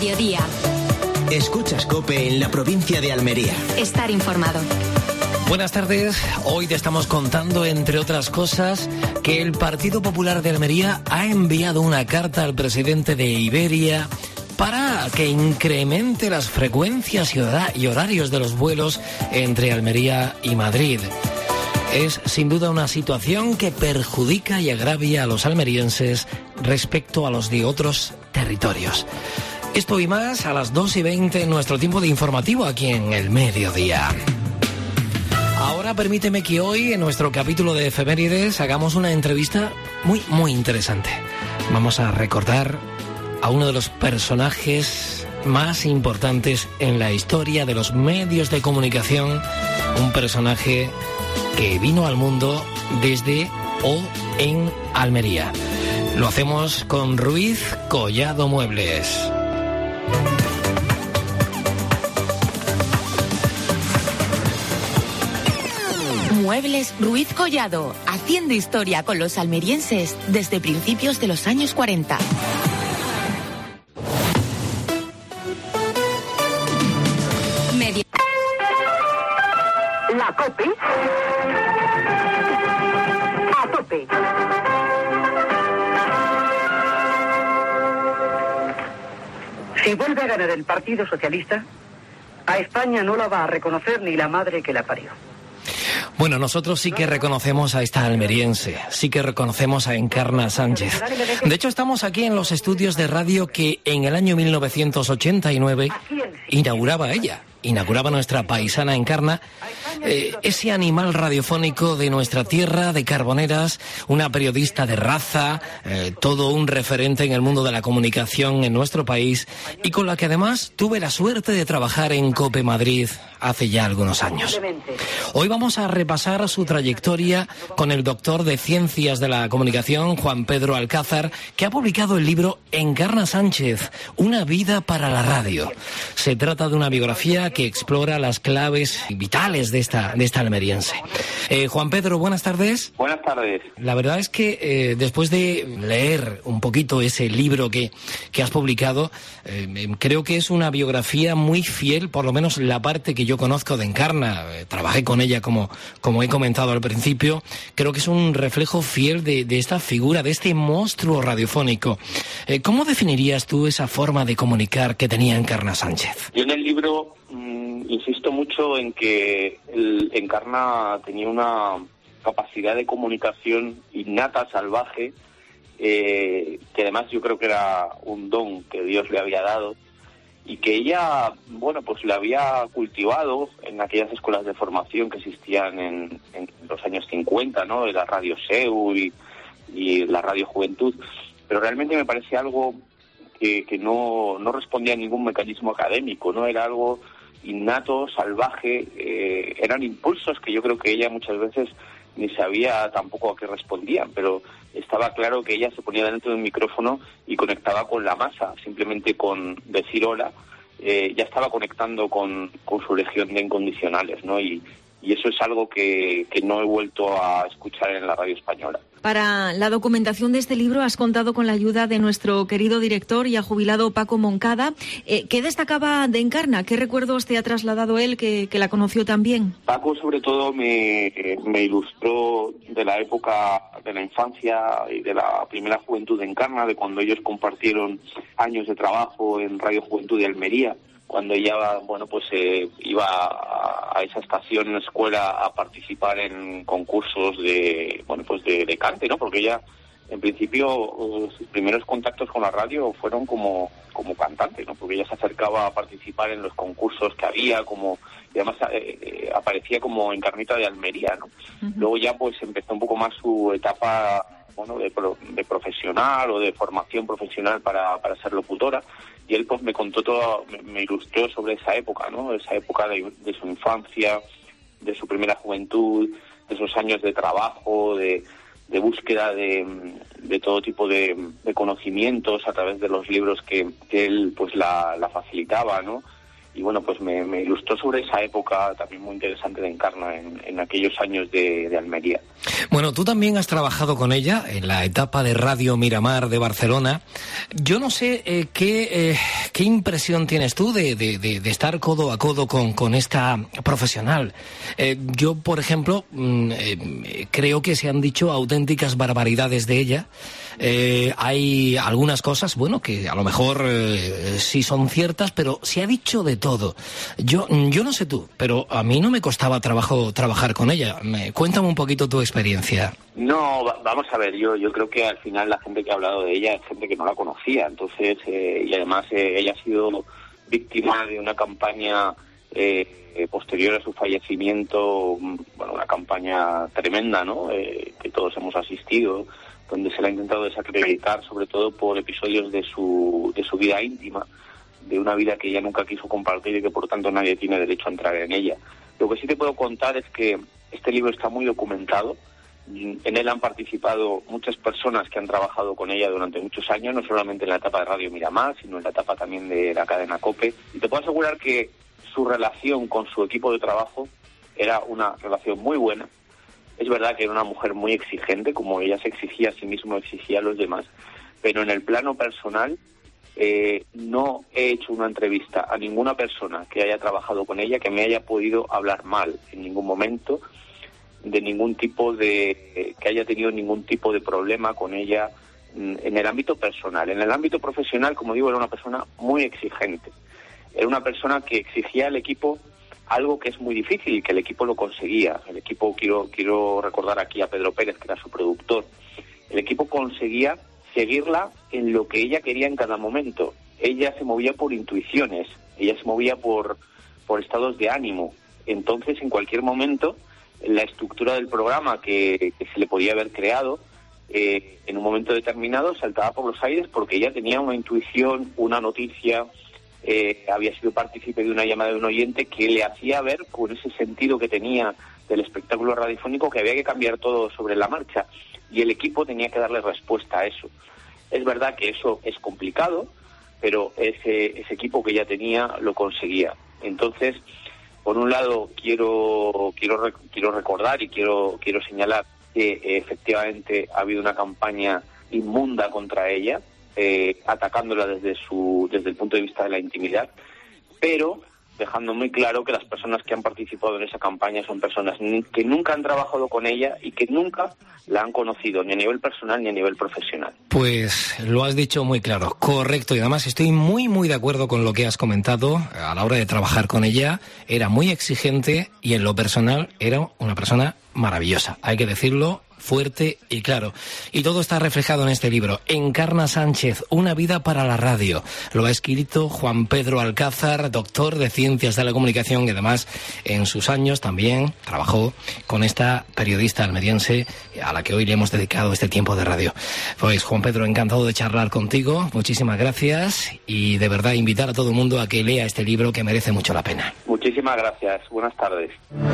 mediodía. Escuchas COPE en la provincia de Almería. Estar informado. Buenas tardes. Hoy te estamos contando, entre otras cosas, que el Partido Popular de Almería ha enviado una carta al presidente de Iberia para que incremente las frecuencias y horarios de los vuelos entre Almería y Madrid. Es sin duda una situación que perjudica y agravia a los almerienses respecto a los de otros territorios. Esto y más a las 2:20 en nuestro tiempo de informativo aquí en El Mediodía. Ahora permíteme que hoy, en nuestro capítulo de efemérides, hagamos una entrevista muy interesante. Vamos a recordar a uno de los personajes más importantes en la historia de los medios de comunicación, un personaje que vino al mundo desde o en Almería. Lo hacemos con Ruiz Collado Muebles. Muebles Ruiz Collado, haciendo historia con los almerienses desde principios de los años 40. La COPE a tope. Si vuelve a ganar el Partido Socialista, a España no la va a reconocer ni la madre que la parió. Bueno, nosotros sí que reconocemos a esta almeriense, sí que reconocemos a Encarna Sánchez. De hecho, estamos aquí en los estudios de radio que en el año 1989 inauguraba nuestra paisana Encarna, ese animal radiofónico de nuestra tierra, de Carboneras, una periodista de raza, todo un referente en el mundo de la comunicación en nuestro país y con la que además tuve la suerte de trabajar en COPE Madrid hace ya algunos años. Hoy vamos a repasar su trayectoria con el doctor de Ciencias de la Comunicación, Juan Pedro Alcázar, que ha publicado el libro Encarna Sánchez, una vida para la radio. Se trata de una biografía que explora las claves vitales de esta almeriense. Juan Pedro, buenas tardes. Buenas tardes. La verdad es que después de leer un poquito ese libro que has publicado, creo que es una biografía muy fiel, por lo menos la parte que yo conozco de Encarna. Trabajé con ella, como he comentado al principio. Creo que es un reflejo fiel de esta figura, de este monstruo radiofónico. ¿Cómo definirías tú esa forma de comunicar que tenía Encarna Sánchez? Yo en el libro insisto mucho en que Encarna tenía una capacidad de comunicación innata, salvaje, que además yo creo que era un don que Dios le había dado y que ella, bueno, pues la había cultivado en aquellas escuelas de formación que existían en los años 50, ¿no? De la Radio SEU y la Radio Juventud, pero realmente me parece algo que no respondía a ningún mecanismo académico, ¿no? Era algo innato, salvaje, eran impulsos que yo creo que ella muchas veces ni sabía tampoco a qué respondían, pero estaba claro que ella se ponía delante de un micrófono y conectaba con la masa, simplemente con decir hola, ya estaba conectando con su legión de incondicionales, ¿no? Y eso es algo que no he vuelto a escuchar en la radio española. Para la documentación de este libro has contado con la ayuda de nuestro querido director y jubilado Paco Moncada. ¿Qué destacaba de Encarna? ¿Qué recuerdos te ha trasladado él que la conoció también? Paco sobre todo me ilustró de la época de la infancia y de la primera juventud de Encarna, de cuando ellos compartieron años de trabajo en Radio Juventud de Almería, cuando ella, bueno, pues iba a esa estación en la escuela a participar en concursos de cante, ¿no? Porque ella, en principio, sus primeros contactos con la radio fueron como cantante, ¿no? Porque ella se acercaba a participar en los concursos que había, y además aparecía como Encarnita de Almería, ¿no? Uh-huh. Luego ya pues empezó un poco más su etapa, bueno, de profesional o de formación profesional para ser locutora. Y él pues me contó todo, me ilustró sobre esa época, ¿no? Esa época de su infancia, de su primera juventud, de esos años de trabajo, de búsqueda de todo tipo de conocimientos a través de los libros que él pues la facilitaba, ¿no? y bueno, pues me ilustró sobre esa época también muy interesante de Encarna en aquellos años de Almería. Bueno, tú también has trabajado con ella en la etapa de Radio Miramar de Barcelona. Yo no sé qué impresión tienes tú de estar codo a codo con esta profesional. Yo, por ejemplo, creo que se han dicho auténticas barbaridades de ella. Hay algunas cosas, bueno, que a lo mejor sí son ciertas, pero se ha dicho de todo. Yo no sé tú, pero a mí no me costaba trabajo trabajar con ella. Cuéntame un poquito tu experiencia. No, vamos a ver, yo creo que al final la gente que ha hablado de ella es gente que no la conocía, entonces, y además ella ha sido víctima de una campaña posterior a su fallecimiento, bueno, una campaña tremenda, ¿no?, que todos hemos asistido, donde se le ha intentado desacreditar, sobre todo por episodios de su vida íntima, de una vida que ella nunca quiso compartir y que por tanto nadie tiene derecho a entrar en ella. Lo que sí te puedo contar es que este libro está muy documentado. En él han participado muchas personas que han trabajado con ella durante muchos años, no solamente en la etapa de Radio Miramar, sino en la etapa también de la cadena COPE. Y te puedo asegurar que su relación con su equipo de trabajo era una relación muy buena. Es verdad que era una mujer muy exigente, como ella se exigía a sí misma, exigía a los demás, pero en el plano personal no he hecho una entrevista a ninguna persona que haya trabajado con ella que me haya podido hablar mal en ningún momento, de ningún tipo de que haya tenido ningún tipo de problema con ella en el ámbito personal. En el ámbito profesional, como digo, era una persona muy exigente. Era una persona que exigía al equipo algo que es muy difícil y que el equipo lo conseguía. El equipo, quiero recordar aquí a Pedro Pérez, que era su productor. El equipo conseguía seguirla en lo que ella quería en cada momento. Ella se movía por intuiciones, ella se movía por estados de ánimo. Entonces, en cualquier momento, la estructura del programa que se le podía haber creado, en un momento determinado saltaba por los aires porque ella tenía una intuición, una noticia, había sido partícipe de una llamada de un oyente que le hacía ver, con ese sentido que tenía del espectáculo radiofónico, que había que cambiar todo sobre la marcha, y el equipo tenía que darle respuesta a eso. Es verdad que eso es complicado, pero ese equipo que ella tenía lo conseguía. Entonces, por un lado, quiero recordar y quiero señalar que efectivamente ha habido una campaña inmunda contra ella, atacándola desde el punto de vista de la intimidad, pero dejando muy claro que las personas que han participado en esa campaña son personas que nunca han trabajado con ella y que nunca la han conocido, ni a nivel personal ni a nivel profesional. Pues lo has dicho muy claro, correcto, y además estoy muy de acuerdo con lo que has comentado. A la hora de trabajar con ella era muy exigente y en lo personal era una persona maravillosa, hay que decirlo, fuerte y claro. Y todo está reflejado en este libro, Encarna Sánchez, una vida para la radio. Lo ha escrito Juan Pedro Alcázar, doctor de Ciencias de la Comunicación, y además en sus años también trabajó con esta periodista almeriense a la que hoy le hemos dedicado este tiempo de radio. Pues Juan Pedro, encantado de charlar contigo, muchísimas gracias, y de verdad invitar a todo el mundo a que lea este libro que merece mucho la pena. Muchísimas gracias, buenas tardes.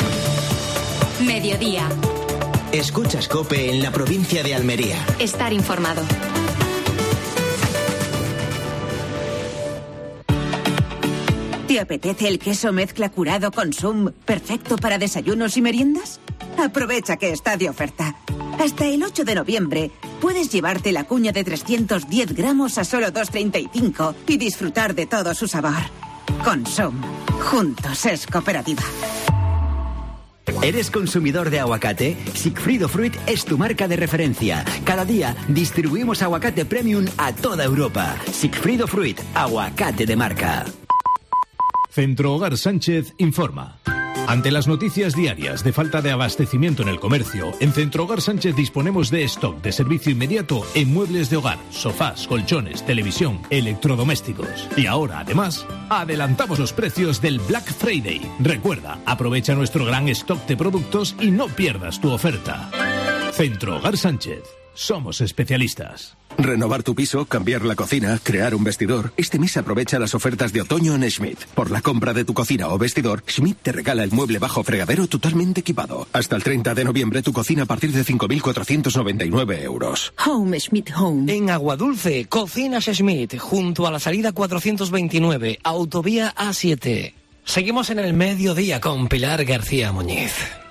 Mediodía. Escuchas COPE en la provincia de Almería. Estar informado. ¿Te apetece el queso mezcla curado con Sum, perfecto para desayunos y meriendas? Aprovecha que está de oferta. Hasta el 8 de noviembre puedes llevarte la cuña de 310 gramos a solo 2,35 y disfrutar de todo su sabor. Con Sum, juntos es cooperativa. ¿Eres consumidor de aguacate? Sigfrido Fruit es tu marca de referencia. Cada día distribuimos aguacate premium a toda Europa. Sigfrido Fruit, aguacate de marca. Centro Hogar Sánchez informa. Ante las noticias diarias de falta de abastecimiento en el comercio, en Centro Hogar Sánchez disponemos de stock de servicio inmediato en muebles de hogar, sofás, colchones, televisión, electrodomésticos. Y ahora, además, adelantamos los precios del Black Friday. Recuerda, aprovecha nuestro gran stock de productos y no pierdas tu oferta. Centro Hogar Sánchez. somos especialistas. Renovar tu piso, cambiar la cocina, crear un vestidor. Este mes aprovecha las ofertas de otoño en Schmidt. Por la compra de tu cocina o vestidor, Schmidt te regala el mueble bajo fregadero totalmente equipado. Hasta el 30 de noviembre tu cocina a partir de 5.499 euros. Home Schmidt Home. En Aguadulce, Cocinas Schmidt, junto a la salida 429, autovía A7. Seguimos en el mediodía con Pilar García Muñiz.